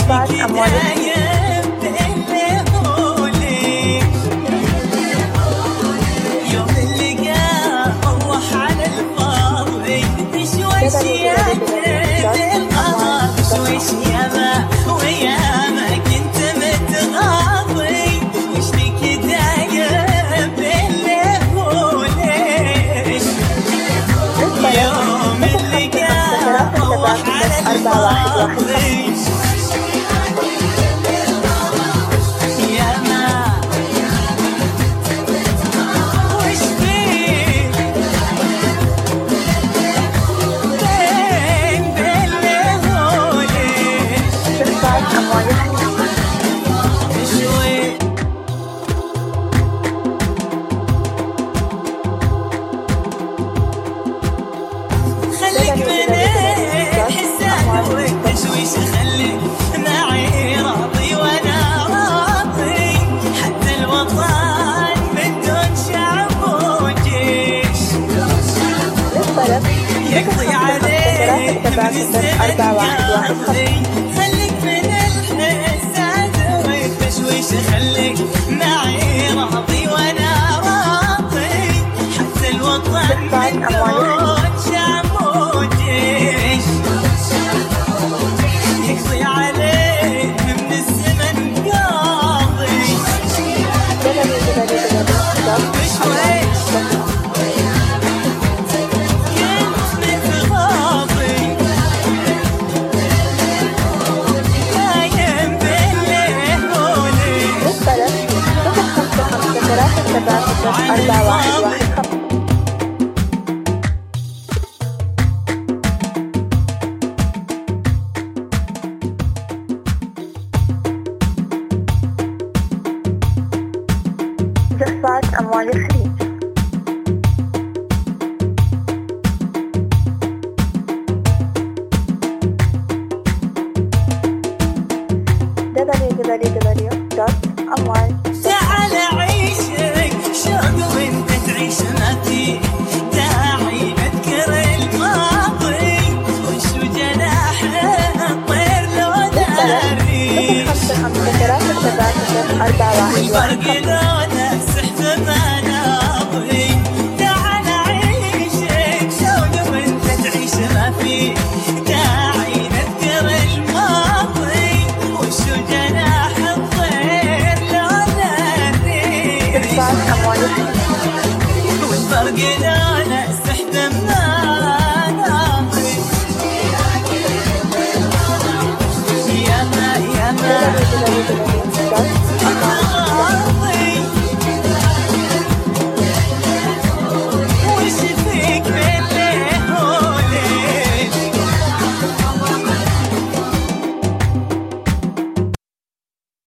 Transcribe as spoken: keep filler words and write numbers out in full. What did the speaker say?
تدفعت أموالك أربعة واحد واحد يقضي عليك أربعة واحد واحد خليك من الحساد والتشويش خليك معي راضي وانا راضي حتى الوطن من دون شعب وجيش يقضي عليك من الزمن قاضي أربعة واحد واحد دفعت أموال الخليج دبليو دبليو دبليو دوت أموال تعال عيشك شوق وانت تعيش ما فيه داعي اذكر الماضي وشو جناح الطير لو داري والبرق لونه سحب مناضي تعال عيشك شوق وانت تعيش ما فيه داعي اذكر الماضي وشو جناح الطير لو داري والفرق لونه